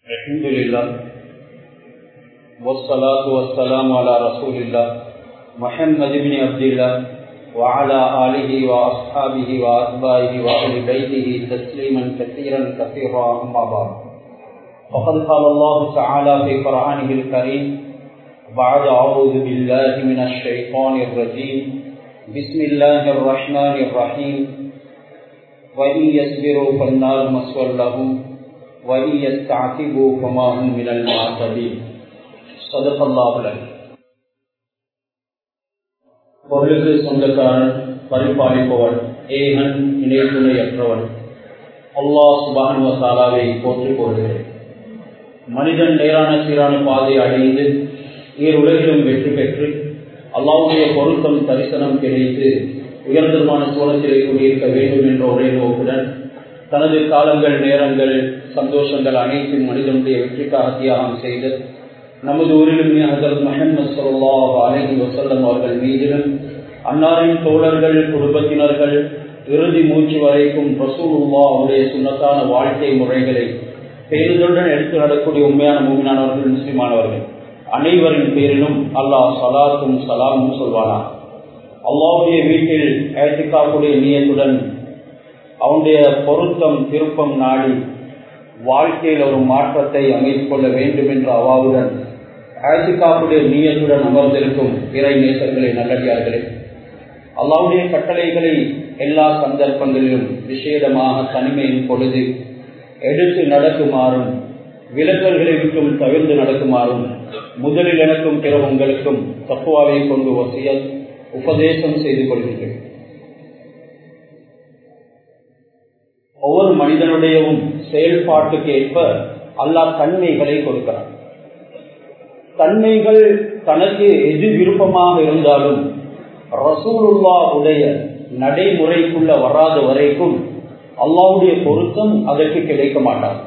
الحمد لله والصلاة والسلام على رسول الله محمد بن عبد الله وعلى آله وأصحابه وأتباعه وأهل بيته تسليما كثيرا كثيرا أما بعد فقد قال الله تعالى في قرآنه الكريم بعد أعوذ بالله من الشيطان الرجيم بسم الله الرحمن الرحيم وإن يصبروا فالنار مثوى لهم وَإِنْ يَسْتَعْتِبُوا فَمَا هُمْ مِنَ الْمُعْتَبِينَ صدق الله العظيم. பொருளுக்கு சொந்தக்காரன், பரிபாலிப்பவன், ஏகன், இணை துணையற்றவன் அல்லாஹ் சுப்ஹானஹு வ தஆலாவை போற்றி போகிறேன். மனிதன் நேரான சீரான பாதை அடைந்து உலகிலும் வெற்றி பெற்று அல்லாஹ்வுடைய பொருத்தம் தரிசனம் கிடைத்து உயர்ந்தமான சூழத்திலே குடியிருக்க வேண்டும் என்ற ஒரே நோக்குடன் தனது காலங்கள், நேரங்கள், சந்தோஷங்கள் அனைத்தும் மனிதனுடைய வெற்றிக்காக தியாகம் செய்து நமது ஊரிலும் ஹஜ்ரத் முஹம்மது ஸல்லல்லாஹு அலைஹி வஸல்லம் அவர்கள் மீதிலும் அன்னாரின் தோழர்கள், குடும்பத்தினர்கள் இறுதி மூச்சு வரைக்கும் ரசூலுல்லாஹ்வுடைய சுன்னத்தான வாழ்க்கை முறைகளை பேருந்துடன் எடுத்து நடக்கூடிய உண்மையான மூமினானவர்கள், முஸ்லிமானவர்கள் அனைவரின் பேரிலும் அல்லாஹ் ஸலாத்தும் ஸலாமும் சொல்வானா. அல்லாஹ்வுடைய வீட்டில் இஅ்திகாஃபுடைய நியத்துடன் அவனுடைய பொருத்தம் திருப்பம் நாடி வாழ்க்கையில் ஒரு மாற்றத்தை அமைத்துக் கொள்ள வேண்டும் என்ற அவாவுடன் இஅ்திகாஃபுடைய நியத்துடன் அமர்ந்திருக்கும் இறை நேசர்களே, நல்லடியார்களே, அல்லாஹ்வுடைய கட்டளைகளை எல்லா சந்தர்ப்பங்களிலும் விசேடமாக தனிமையின் பொழுது எடுத்து நடக்குமாறும் விலக்கல்களை விட்டும் தவிர்த்து நடக்குமாறும் முதலில் எனக்கும் பிற உங்களுக்கும் தக்வாவை கொண்டு வசியத் உபதேசம் செய்து கொள்கின்றேன். ஒவ்வொரு மனிதனுடையவும் செயல்பாட்டுக்கு ஏற்ப அல்லாஹ் தன்மைகளை கொடுக்கிறான். தன்மைகள் தனக்கு எது விருப்பமாக இருந்தாலும் ரசூலுல்லாஹ்வுடைய நடைமுறைக்குள்ள வராத வரைக்கும் அல்லாஹ்வுடைய பொருத்தம் அதற்கு கிடைக்க மாட்டார்.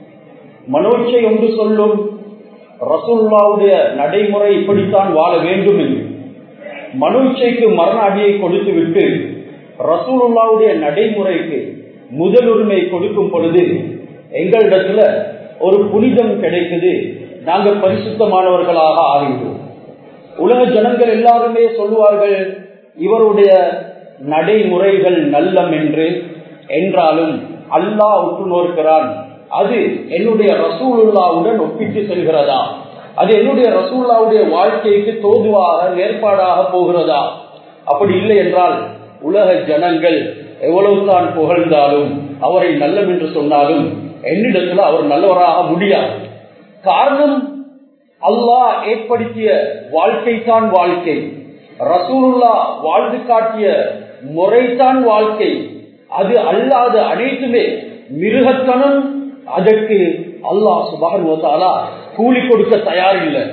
மனோச்சை ஒன்று சொல்லும், ரசூலுல்லாஹ்வுடைய நடைமுறை இப்படித்தான் வாழ வேண்டும் என்று. மனோச்சைக்கு மரண அடியை கொடுத்து விட்டு ரசூலுல்லாஹ்வுடைய நடைமுறைக்கு முதலுரிமை கொடுக்கும் பொழுது எங்களிடத்துல ஒரு புனிதம் கிடைக்குது, நாங்கள் பரிசுத்தமானவர்களாக ஆகிவிடுவோம். உலக ஜனங்கள் எல்லாருமே சொல்லுவார்கள் இவருடைய நடைமுறைகள் நல்லம் என்றாலும் அல்லாஹ் உற்று நோக்கிறான், அது என்னுடைய ரசூலுல்லாஹ்வுடன் ஒப்பிட்டு செல்கிறதா, அது என்னுடைய ரசூலுல்லாஹ்வுடைய வாழ்க்கைக்கு தோதுவாக ஏற்பாடாக போகிறதா? அப்படி இல்லை என்றால் உலக ஜனங்கள் எவ்வளவுதான் புகழ்ந்தாலும் அவரை நல்லம் என்று சொன்னாலும் என்னிடத்தில் அவர் நல்லவராக முடியாது. காரணம், அல்லாஹ் ஏற்படுத்திய வாழ்க்கை தான் வாழ்க்கை, ரசூலுல்லாஹ் வாழ்ந்து காட்டிய முறைதான் வாழ்க்கை. அது அல்லாத அனைத்துமே மிருகத்தனம். அதற்கு அல்லாஹ் சுப்ஹானஹு வ தஆலா கூலி கொடுக்க தயாரில்லை.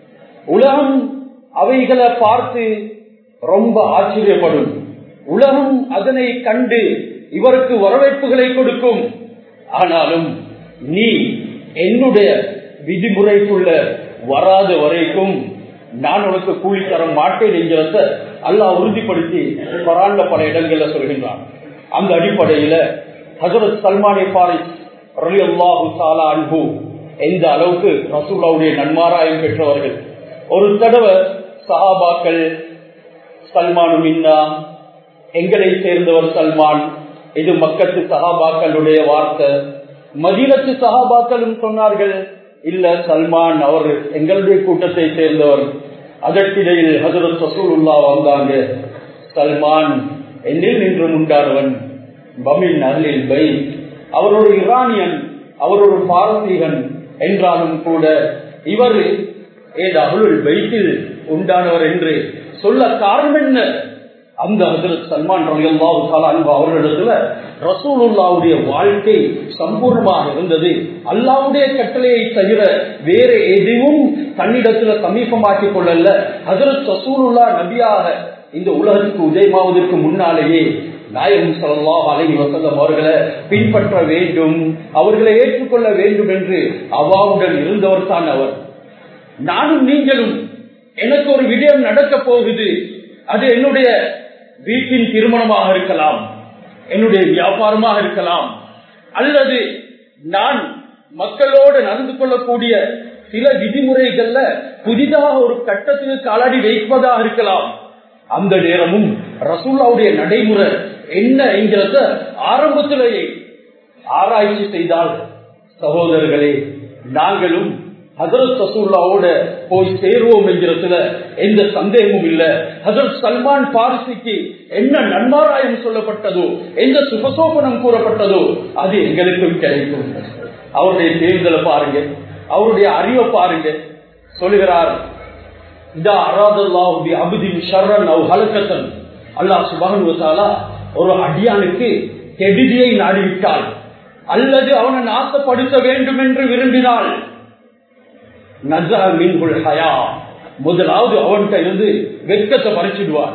உலகம் அவைகளை பார்த்து ரொம்ப ஆச்சரியப்படும். உலகம் அதனை கண்டு இவருக்கு வரவேற்புகளை கொடுக்கும். ஆனாலும் நீ என்னுடைய விதிமுறைக்குள்ள வராத வரைக்கும் நான் உனக்கு கூலி தர மாட்டேன் என்கிறத அல்லாஹ் உறுதிப்படுத்தி குர்ஆன்ல பல இடங்கள்ல சொல்கின்றான். அந்த அடிப்படையில ஹஜ்ரத் சல்மான் ஃபாரிஸ் ரலியல்லாஹு தஆலா அன்ஹு எந்த அளவுக்கு ரசூலுல்லாஹ்வுடைய நன்மாராயம் பெற்றவர்கள். ஒரு தடவை சஹாபாக்கள் சல்மானு மின்னா, எங்களை சேர்ந்தவர் சல்மான், இது மக்கத்து சஹாபாக்களுடைய வார்த்தை. மதீனத்து சஹாபாக்களும் சொன்னார்கள், இல்ல சல்மான் அவர் எங்களுடைய கூட்டத்தை சேர்ந்தவர். அதற்கிடையில் ஹஜ்ரத் ரசூலுல்லாஹ் வந்தாங்க, சல்மான் என்னில் நின்று உண்டானவன், பமின் அஹ்லில் பைத், அவர் ஒரு ஈரானியன், அவர் ஒரு பாரசீகன் என்றாலும் கூட இவர் அஹ்லுல் பைத்தில் உண்டானவர் என்று சொல்ல காரணம் என்ன? அந்த ஹஜ்ரத் சல்மான் ரலியல்லாஹு தஆலா அன்ஹு அவர்களிடத்துல ரசூலுல்லாஹ்வுடைய வாழ்க்கை சம்பூர்ணமாக இருந்தது. அல்லாஹ்வுடைய கட்டளையை தவிர வேற எதுவும் தன்னிடத்துல சமீபமாக்கிக் கொள்ளல. ஹஜ்ரத் ரசூலுல்லாஹ் நபியாக இந்த உலகத்துக்கு உதயமாவதற்கு முன்னாலேயே நாயகம் ஸல்லல்லாஹு அலைஹி வஸல்லம் அவர்களை பின்பற்ற வேண்டும், அவர்களை ஏற்றுக்கொள்ள வேண்டும் என்று அவாவுடன் இருந்தவர் தான் அவர். நானும் நீங்களும் எனக்கு ஒரு விடயம் நடக்க போகுது, அது என்னுடைய வீட்டின் திருமணமாக இருக்கலாம், என்னுடைய வியாபாரமாக இருக்கலாம், அல்லது நான் மக்களோடு நடந்து கொள்ளக்கூடிய சில விதிமுறைகள்ல புதிதாக ஒரு கட்டத்துக்கு காலடி வைப்பதாக இருக்கலாம். அந்த நேரமும் ரசூலுல்லாஹ்வுடைய நடைமுறை என்ன என்கிறத ஆரம்பத்திலேயே ஆராய்ச்சி செய்தால் சகோதரர்களே, நாங்களும் ஹஜ்ரத் ரசூலுல்லாஹ்வோட போய் சேருவோம் என்கிறதுல எந்த சந்தேகமும் இல்லை. ஹஜ்ரத் சல்மான் பாரிசிக்கு என்ன நன்மாராயம் சொல்லப்பட்டதோ, எந்த சுபசோபனம் கூறப்பட்டதோ அது எங்களுக்கும் கிடைக்கும். அவருடைய தேர்தலை பாருங்க, அவருடைய அறிவை பாருங்க. சொல்லுகிறார், இதா அராதல்லாஹு பி அப்தின் ஷர்ரன் அவ் ஹலகத்தன், அல்லாஹ் சுப்ஹானஹு வ தஆலா ஒரு அடியானுக்கு கெடுதியை நாடிவிட்டால் அல்லது அவனை நாசப்படுத்த வேண்டும் என்று விரும்பினால் நஸா மின்ஹுல் ஹயா, முதலாவது அவன்கிட்ட இருந்து வெட்கத்தை பறிச்சிடுவான்.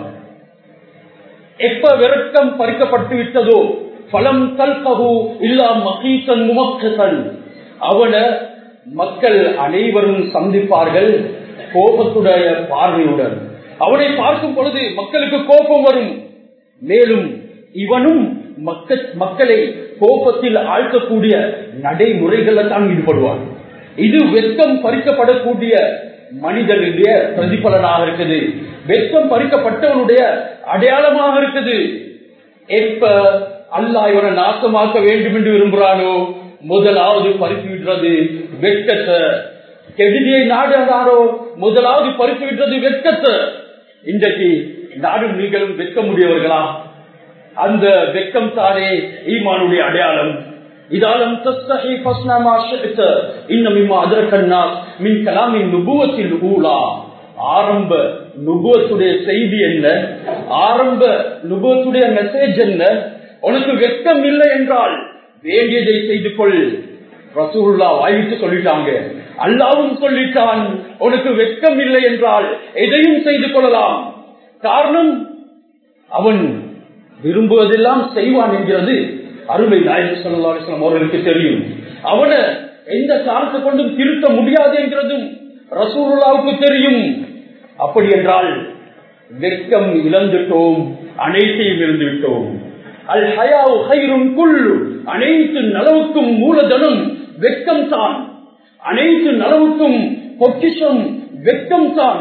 எப்ப வெட்கம் பறிக்கப்பட்டு விட்டதோ ஃபலம் தல்கஹு இல்லா மகீசன் முமக்கஸன், அவனை மக்கள் அனைவரும் சந்திப்பார்கள் கோபத்துடைய பார்வையுடன். அவனை பார்க்கும் பொழுது மக்களுக்கு கோபம் வரும். மேலும் இவனும் மக்களை கோபத்தில் ஆழ்த்தக்கூடிய நடைமுறைகளில் தான் ஈடுபடுவான். இது வெட்கம் பறிக்கப்படக்கூடிய மனிதனுடைய பிரதிபலனாக இருக்குது, வெட்கம் பறிக்கப்பட்டவனுடைய அடையாளமாக இருக்குது. எப்ப அல்லாஹ் இவனை நாசமாக்க வேண்டும் என்று விரும்புகிறானோ முதலாவது பறித்து விடுறது வெட்கத்தை. கெடுதியை நாடுகிறாரோ முதலாவது பறித்து விடுறது வெட்கத்தை. இன்றைக்கு நாடும் நீங்களும் வெட்க முடியவர்களா? அந்த வெட்கம் தானே ஈமானுடைய அடையாளம். இதாலம் தஸ்தஹி ஃபஸ்னா மா ஷிஅத இன்ன மிம்மா அத்ரகன்னாஸ் மின் கலாமின் நுபுவத்தில் ஊலா. ஆரம்ப நுபுவத்துடைய செய்தி என்ன? ஆரம்ப நுபுவத்துடைய மெசேஜ் என்ன? உனக்கு வெட்கம் இல்லை என்றால் வேண்டியதை செய்து கொள். ரசூலுல்லாஹ் வாய்விட்டு சொல்லிட்டாங்க, அல்லாஹ்வும் சொல்லிட்டான், உனக்கு வெட்கம் இல்லை என்றால் எதையும் செய்து கொள்ளலாம். காரணம், அவன் விரும்புவதெல்லாம் செய்வான் என்கிறது அருமை நாயகம் ஸல்லல்லாஹு அலைஹி வஸல்லம் அவர்களுக்கு தெரியும். அவனை எந்த காரணத்தை கொண்டும் திருத்த முடியாது என்கிறதும் ரசூலுல்லாஹ்வுக்கு தெரியும். அப்படி என்றால் வெட்கம் இழந்துட்டோம், அனைத்தையும் இழந்து விட்டோம். அல் ஹயாஉ கைருன் குல்லு, அனைத்து நலவுக்கும் மூலதனம் வெட்கம் தான். அனைத்து நலவுக்கும் பொக்கிஷம் வெட்கம் தான்.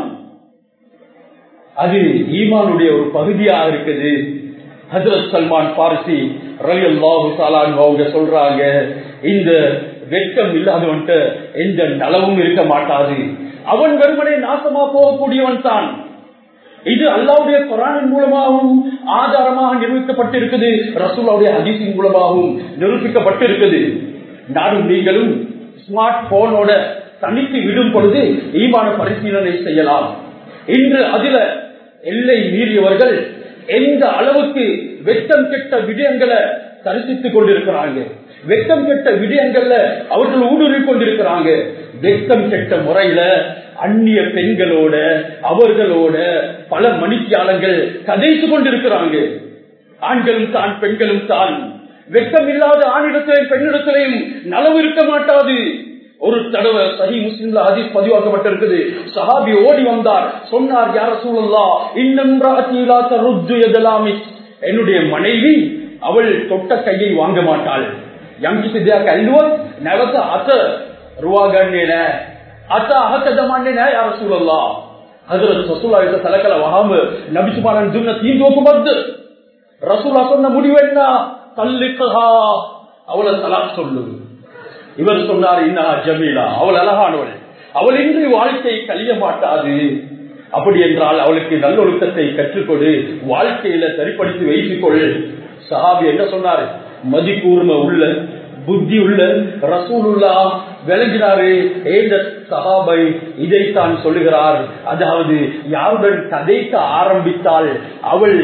அது ஈமானுடைய ஒரு பகுதியாக இருக்குது. ஹஜ்ரத் சல்மான் பாரிசி ரலியல்லாஹு தஆலா அவங்க சொல்றாங்க, இந்த வெட்கம் இல்லாதவன்ட்ட எந்த நலவும் இருக்க மாட்டாது, அவன் வெறுமனே நாசமா போகக்கூடியவன் தான். இது அல்லாஹ்வுடைய குர்ஆனின் மூலமாகவும் ஆதாரமாக நிரூபிக்கப்பட்டிருக்குது, ரசூலுல்லாஹ்வுடைய ஹதீஸின் மூலமாகவும் நிரூபிக்கப்பட்டிருக்குது. நானும் நீங்களும் ஸ்மார்ட் போனோட தனித்து விடும் பொழுது ஈமான பரிசீலனை செய்யலாம். இன்று அதில எல்லை மீறியவர்கள் எந்த அளவுக்கு வெட்கம் கெட்ட விடயங்களை தரிசித்துக் கொண்டிருக்கிறாங்க, வெட்கம் கெட்ட விடயங்கள்ல அவர்கள் ஊடுருவிக் கொண்டிருக்கிறாங்க. வெட்கம் கெட்ட முறையில அந்நிய பெண்களோட அவர்களோட பல மணித்தியாலங்கள் கதைத்து கொண்டிருக்கிறாங்க. ஆண்களும் தான் பெண்களும் தான். வெட்கம் இல்லாத ஆணிடத்திலையும் பெண்ணிடத்திலையும் நலவு இருக்க மாட்டாது. ஒரு தடவை சஹீஹ் முஸ்லிம்ல ஹதீஸ் பதிவாக்கப்பட்டிருக்குது. சஹாபி ஓடி வந்தார், சொன்னார், யா ரசூலல்லாஹ் இன்னம்ராஅதி லா தருஜு யதலாமி, என்னுடைய மனைவி அவள் தொட்ட கையை வாங்க மாட்டாள். යම්කිසි ඇල්ලුවොත් නැවත අත රුවා ගන්නේ නැහැ. අත අහක දමන්නේ නැහැ යා රසූලල්ලාහ්. හදරත් රසූලුල්ලාහ් ඉත සලකලා වහම නබිතුමාණන් දුන්න තීන්දුව කොහොමද? ரசூலுல்லாஹ் சொன்ன முடிவு என்ன? தல்லிகஹா, அவளை தலாக் சொல்லு. இவர் சொன்னார், இன்னஹா ஜமீலா, அவள் அழகானவள், அவள் இன்றி வாழ்க்கை கழிய மாட்டாது. அப்படி என்றால் அவளுக்கு நல்லொழுக்கத்தை கற்றுக்கொடு, வாழ்க்கையில சரிப்படுத்தி வைத்துக் கொள். சஹாபி என்ன சொன்னாரு? மதிக்கூர்ம உள்ள புத்தி உள்ள ரசூலுல்லாஹ் விளங்கினாரு. ஏந்த சஹாபை இதைத்தான் சொல்லுகிறார். அதாவது யாருடன் கதைக்க ஆரம்பித்தால் அவள்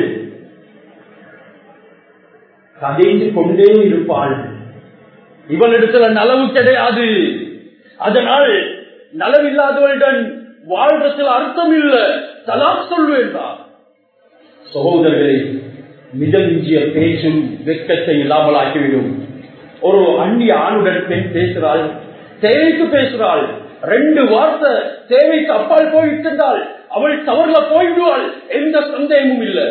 கதைந்து கொண்டே இருப்பாள். இவளிடத்துல நலவு கிடையாது. அதனால் நலவில்லாதவளுடன் வாழ்றதுல அர்த்தம் இல்லை, தலாக் சொல்வேண்டார். சகோதரர்களை, மிதமிஞ்சிய பேச்சும் வெட்கத்தை இல்லாமல் ஆக்கிவிடும். ஒரு அந்நிய ஆணுடன் பெண் பேசுகிறாள், தேவைக்கு பேசுகிறாள், 2 வார்த்தை தேவைக்கு அப்பால் போய்விட்டால் அவள் தவறுல போய்விடுவாள், எந்த சந்தேகமும் இல்லை.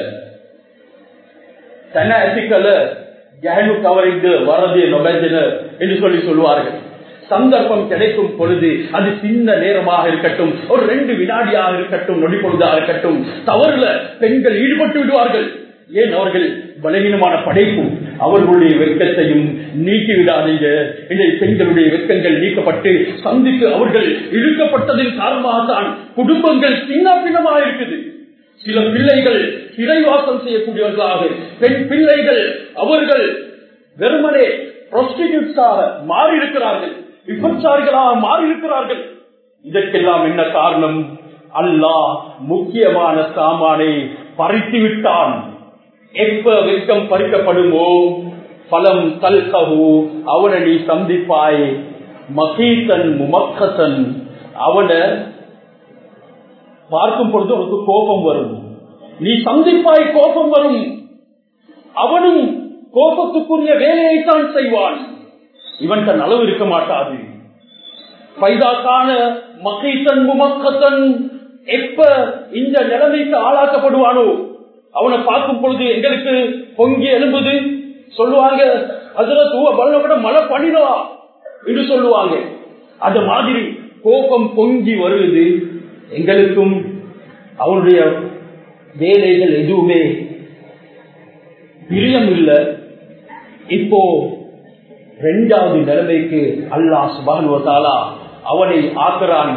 தன எத்திக்கல கவரிந்து வரதே நொபேஜன என்று சொல்லுவார்கள். சந்தர்ப்பம் கிடைக்கும் பொழுது அது சின்ன நேரமாக இருக்கட்டும், ஒரு 2 வினாடியாக இருக்கட்டும், நொடி பொழுதாக இருக்கட்டும், தவறுல பெண்கள் ஈடுபட்டு விடுவார்கள். ஏன்? அவர்கள் பலவீனமான படைப்பு. அவர்களுடைய வெட்கத்தையும் நீக்கிவிடாதீங்க. இன்றைய பெண்களுடைய வெட்கங்கள் நீக்கப்பட்டு சந்தித்து அவர்கள் இழுக்கப்பட்டதின் காரணமாகத்தான் குடும்பங்கள் சின்ன பின்னமாக இருக்குது. சில பிள்ளைகள் சிறைவாசம் செய்யக்கூடியவர்களாக, பெண் பிள்ளைகள் அவர்கள் வெறுமனே ப்ரோஸ்டிடியூட்ஸாக மாறியிருக்கிறார்கள், விபச்சாரிகளாக மாறியிருக்கிறார்கள். இதற்கெல்லாம் என்ன காரணம்? அல்லாஹ் முக்கியமான சாமானை பறித்து விட்டான். எப்ப வெட்கம் பறிக்கப்படுமோ பலம் தல்கஹு, அவனை நீ சந்திப்பாய் மகீசன் முமக்கசன், அவனை பார்க்கும் பொழுது உனக்கு கோபம் வரும். நீ சந்திப்பாய், கோபம் வரும். அவனும் கோபத்துக்குரிய வேலையைத்தான் செய்வான். இவன் தன் அளவு இருக்க மாட்டாது. பைதாக்கான மகீசன் முமக்கசன், எப்ப இந்த நிலைமைக்கு ஆளாக்கப்படுவானோ அவனை பார்க்கும் பொழுது எங்களுக்கு பொங்கி எழும்புது. சொல்லுவாங்க, அதுல மழை பண்ணினா என்று சொல்லுவாங்க. அந்த மாதிரி கோபம் பொங்கி வருவது. எங்களுக்கும் அவனுடைய வேலைகள் எதுவுமே பிரியம் இல்லை. இப்போ 2வது நிலைமைக்கு அல்லாஹ் சுப்ஹானஹு வ தஆலா அவனை ஆக்குறான்.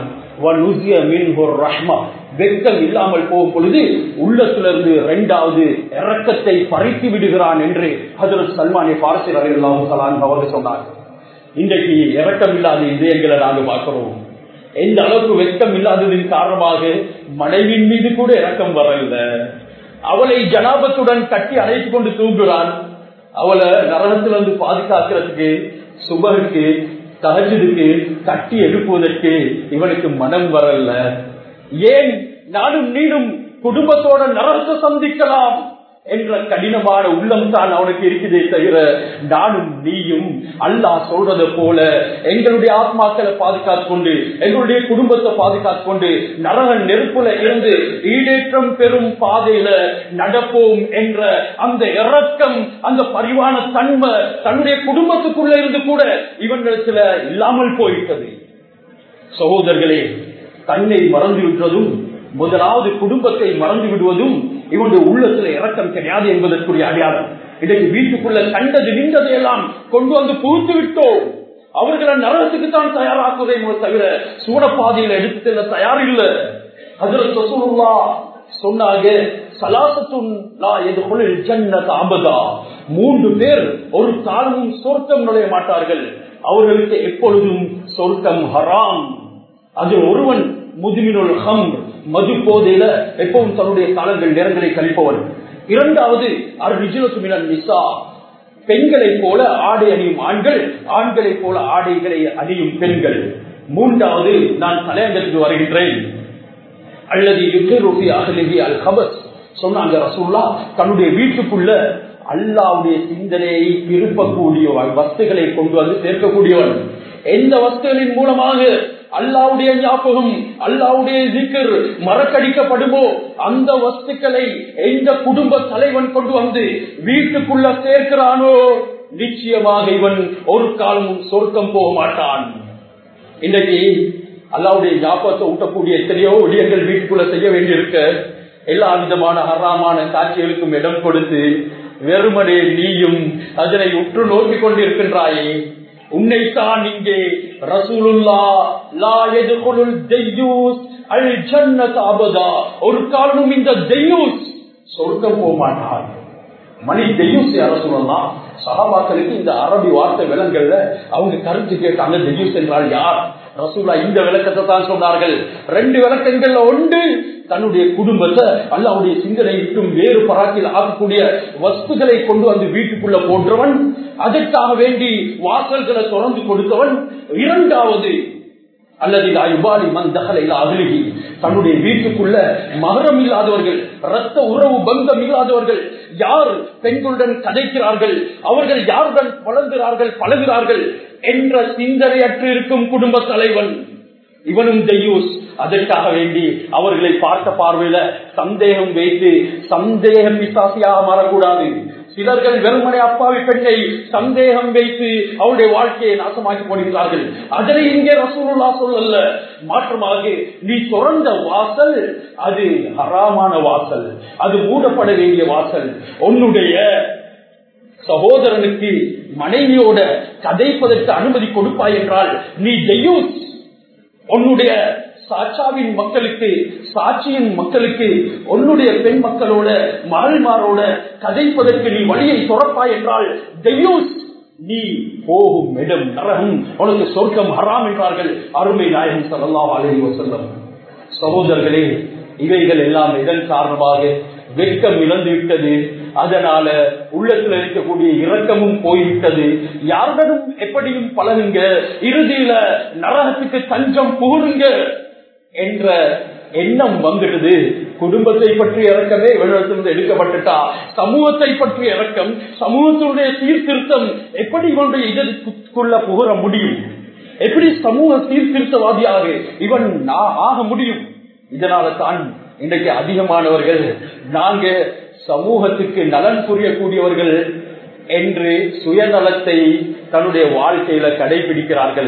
வெட்கம் இல்லாமல் போகும் பொழுது உள்ளத்திலிருந்து 2வது இரக்கத்தை பறித்து விடுகிறான் என்று ஹஜ்ரத் சல்மான் ஃபாரிஸி ரலியல்லாஹு தஆலா அவர்கள் சொன்னார். இன்றைக்கு இரக்கம் இல்லாத இதயங்களை நாங்கள் பார்க்கிறோம். எந்த அளவுக்கு வெட்கம் இல்லாததின் காரணமாக மனைவின் மீது கூட இரக்கம் வரல. அவளை ஜனாபத்துடன் கட்டி அணைத்துக் கொண்டு தூங்குகிறான். அவளை நரகத்திலிருந்து பாதுகாக்கிறதுக்கு, சுபருக்கு தஹஜ்ஜுதுக்கு கட்டி எழுப்புவதற்கு இவனுக்கு மனம் வரல. ஏன்? நானும் நீனும் குடும்பத்தோட நரகத்தை சந்திக்கலாம் என்ற கடினமான உள்ளம் தான் அவனுக்கு இருக்குதே தவிர, நானும் நீயும் அல்லாஹ் சொல்றதை போல எங்களுடைய ஆத்மாக்களை பாதுகாத்துக் கொண்டு, எங்களுடைய குடும்பத்தை பாதுகாத்துக் கொண்டு நரக நெருப்புல இருந்து ஈடேற்றம் பெறும் பாதையில நடப்போம் என்ற அந்த இரக்கம், அந்த பரிவான தன்மை தன்னுடைய குடும்பத்துக்குள்ள இருந்து கூட இவனிடத்துல இல்லாமல் போயிட்டது. சகோதரர்களே, தன்னை மறந்து விடுவதும், முதலாவது குடும்பத்தை மறந்து விடுவதும் இவனுடைய உள்ளத்துல இரக்கம் கிடையாது என்பதற்குரிய அடையாளம். இன்றைக்கு வீட்டுக்குள்ள கண்டது நின்றதை எல்லாம் கொண்டு வந்து புகுத்து விட்டோம். அவர்களை நரகத்துக்கு தான் தயாராக்குவதை தவிர சூடப்பாதையில எடுத்து தயார் இல்லை. ஹஜ்ரத் ரசூலுல்லாஹ் சொன்னாங்க, சலாசத்துன் லா யதுகுலுல் ஜன்னத அபதா, 3 பேர் ஒரு காலமும் சொர்க்கம் நுழைய மாட்டார்கள். அவர்களுக்கு எப்பொழுதும் சொர்க்கம் ஹராம். அது ஒருவன் முதுமினுல் ஹம்ர், மது போதையில எப்பவும் தன்னுடைய காலங்கள் நேரங்களை கழிப்பவன். 2வது அர்ரிஜுலு மினன் நிசா, பெண்களை போல ஆடை அணியும் ஆண்கள், ஆண்களை போல ஆடைகளை அணியும் பெண்கள். 3வது நான் தலையங்கத்துக்கு வருகின்றேன், அல்லது யுக்ருஃபி அஹ்லிஹி அல் கபஸ். சொன்னாங்க ரசூலுல்லாஹ், தன்னுடைய வீட்டுக்குள்ள அல்லாஹ்வுடைய சிந்தனையை திருப்பக்கூடிய வஸ்துகளை கொண்டு வந்து சேர்க்கக்கூடியவன். எந்த வஸ்துகளின் மூலமாக அல்லாஹ்வுடைய ஞாபகம், அல்லாஹ்வுடைய zikr மறக்கடிக்கப்படுமோ அந்த வஸ்துக்களை எந்த குடும்ப தலைவன் கொண்டு வந்து வீட்டுக்குள்ள சேர்க்கிறானோ நிச்சயமாக இவன் ஒரு காலமும் சொர்க்கம் போக மாட்டான். இன்றைக்கு அல்லாஹ்வுடைய ஞாபகத்தை ஊட்டக்கூடிய எத்தனையோ விடயங்கள் வீட்டுக்குள்ள செய்ய வேண்டியிருக்க, எல்லா விதமான ஹராமான காட்சிகளுக்கும் இடம் கொடுத்து வெறுமனே நீயும் அதனை உற்று நோக்கி கொண்டிருக்கின்றாயே. உன்னைத்தான் இங்கே ரசூலுல்லாஹ் லா யதுகுலுல் தய்யூஸ் அல் ஜன்னத அபதா, ஒரு காலமும் இந்த தய்யூஸ் சொர்க்கம் போக மாட்டான். மணி தய்யூஸ் யார சொல்லலாம்? சஹாபாக்களுக்கு இந்த அரபி வார்த்தை விளங்கல்ல. அவங்க கருத்து கேட்டாங்க, தய்யூஸ் என்றால் யார்? ரசூலுல்லாஹ் இந்த விளக்கத்தை தான் சொன்னார்கள். 2 விளக்கங்கள்ல ஒன்று, தன்னுடைய குடும்பத்தை அல்லாஹ்வுடைய சிந்தனை விட்டும் வேறு பராக்கில் ஆகக்கூடிய வஸ்துகளை கொண்டு வந்து வீட்டுக்குள்ள போன்றவன், அதற்காக வேண்டி வாசல்களை திறந்து கொடுத்தவன். 2வது அல்லது தன்னுடைய வீட்டுக்குள்ள மகரம் இல்லாதவர்கள், ரத்த உறவு பந்தம் இல்லாதவர்கள், யார் பெண்களுடன் கதைக்கிறார்கள், அவர்கள் யாருடன் பழகுகிறார்கள் என்ற சிந்தனையற்று இருக்கும் குடும்ப தலைவன் இவனும் தய்யூஸ். அதற்காக வேண்டி அவர்களை பார்த்த பார்வையில சந்தேகம் வைத்து சந்தேகம் விசாசியாக மாறக்கூடாது. சிலர்கள் வெறுமனை அப்பாவி பெண்ணை சந்தேகம் வைத்து அவருடைய வாழ்க்கையை நாசமாக்கி போடுகிறார்கள். அதனை இங்கே ரசூலுல்லாஹ் சொல்லல. மாற்றமாக நீ திறந்த வாசல் அது ஹராமான வாசல், அது மூடப்பட வேண்டிய வாசல். உன்னுடைய சகோதரனுக்கு மனைவியோட கதைப்பதற்கு அனுமதி கொடுப்பாய் என்றால் நீ ஜெயூஸ். உன்னுடைய சாட்சாவின் மக்களுக்கு, சாட்சியின் மக்களுக்கு, உன்னுடைய பெண் மக்களோட மகள்மாரோட கதைப்பதற்கு நீ வழியை துறப்பாய் என்றால் ஜெயூஸ். நீ போகும் இடம் நரகம், உனக்கு சொர்க்கம் ஹராம் என்றார்கள் அருமை நாயகம் ஸல்லல்லாஹு அலைஹி வஸல்லம். சகோதரர்களே, இவைகள் எல்லாம் இதன் காரணமாக வெட்கம் இழந்து விட்டது. அதனால உள்ளத்தில் இருக்கக்கூடிய இரக்கமும் போய்விட்டது. யாருடனும் எப்படியும் பழகுங்க, இறுதியில நரகத்துக்கு தஞ்சம் புகுருங்க என்ற எண்ணம் வந்துடுது. குடும்பத்தை பற்றி இறக்கமே இவனிடத்திலிருந்து எடுக்கப்பட்டுட்டா சமூகத்தை பற்றி இறக்கம், சமூகத்தினுடைய சீர்திருத்தம் எப்படி இவனுடைய இதற்குள்ள புகழ முடியும்? எப்படி சமூக சீர்திருத்தவாதியாக இவன் ஆக முடியும்? இதனால தான் இன்றைக்கு அதிகமானவர்கள் நாங்க சமூகத்துக்கு நலன் புரியக்கூடியவர்கள் என்று சுயநலத்தை தன்னுடைய வாழ்க்கையில கடைபிடிக்கிறார்கள்.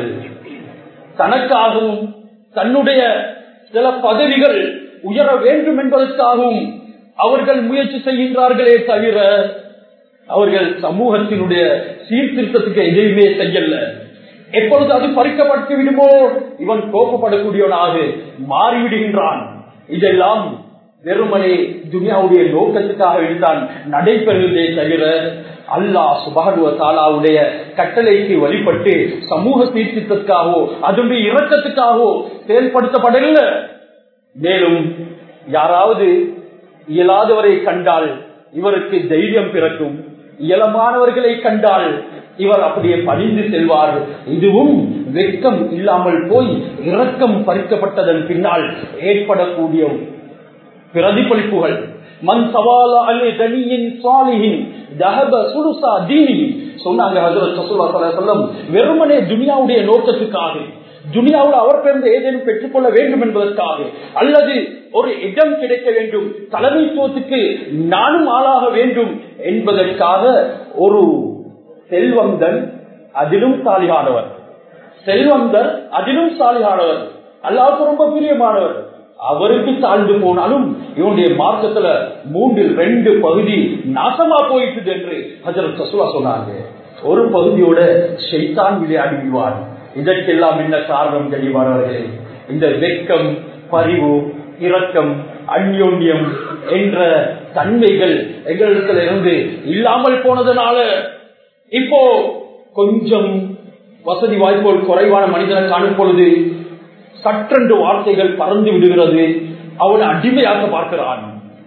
தனக்காகவும் தன்னுடைய சில பதவிகள் உயர வேண்டும் என்பதற்காகவும் அவர்கள் முயற்சி செய்கின்றார்களே தவிர அவர்கள் சமூகத்தினுடைய சீர்திருத்தத்துக்கு எதையுமே செய்யல. எப்பொழுது அது பறிக்கப்பட்டு விடுமோ இவன் கோபப்படக்கூடியவனாக மாறிவிடுகின்றான். இதெல்லாம் வெறுமனே துனியாவுடைய நோக்கத்துக்காக தான் நடைபெறுவதே தவிர அல்லாஹ் சுப்ஹானஹு வ தஆலாவுடைய கட்டளைக்கு வழிபட்டு சமூக சீர்திருத்தத்துக்காகவோ அதனுடைய இரக்கத்துக்காகவோ செயல்படுத்தப்படவில்லை. மேலும் யாராவது இயலாதவரை கண்டால் இவருக்கு தைரியம் பிறக்கும், இயலமானவர்களை கண்டால் இவர் அப்படியே பணிந்து செல்வார். இதுவும் வெட்கம் இல்லாமல் போய் இரக்கம் பறிக்கப்பட்டதன் பின்னால் ஏற்படக்கூடிய பிரதிபலிப்புகள். மன் சவால அலி தனியின் சாலிஹின் தஹப சுலுசா தீனி சொன்னாங்க ஹஜ்ரத் ரசூலுல்லாஹி ஸல்லல்லாஹு அலைஹி வஸல்லம். வெறுமனே துனியாவுடைய நோக்கத்துக்காக, துனியாவில் அவர் பிறந்த ஏதேனும் பெற்றுக்கொள்ள வேண்டும் என்பதற்காக, அல்லது ஒரு இடம் கிடைக்க வேண்டும், தலைமைத்துவத்துக்கு நானும் ஆளாக வேண்டும் என்பதற்காக ஒரு செல்வந்தன் அதிலும் சாலிகானவர், செல்வந்தர் அதிலும் சாலிகானவர், அல்லாஹ்வுக்கு ரொம்ப பிரியமானவர், அவருக்கு தாழ்ந்து போனாலும் இவனுடைய மார்க்கத்துல 3/2 பகுதி நாசமா போயிட்டு என்று ஹஜ்ரத் ரசூலுல்லாஹ் சொன்னாங்க. ஒரு பகுதியோட ஷைத்தான் விளையாடி விடுவான். இதற்கெல்லாம் என்ன காரணம் தெளிவானவர்களே? இந்த வெட்கம், பரிவு, இரக்கம், அந்யோன்யம் என்ற தன்மைகள் எங்களிடத்துல இருந்து இல்லாமல் போனதுனால இப்போ கொஞ்சம் வசதி வாய்ப்புகள் குறைவான மனிதனை காணும் பொழுது சற்றென்று வார்த்தைகள் பறந்து விடுகிறது, அவனை அடிமையாக பார்க்கிறான்.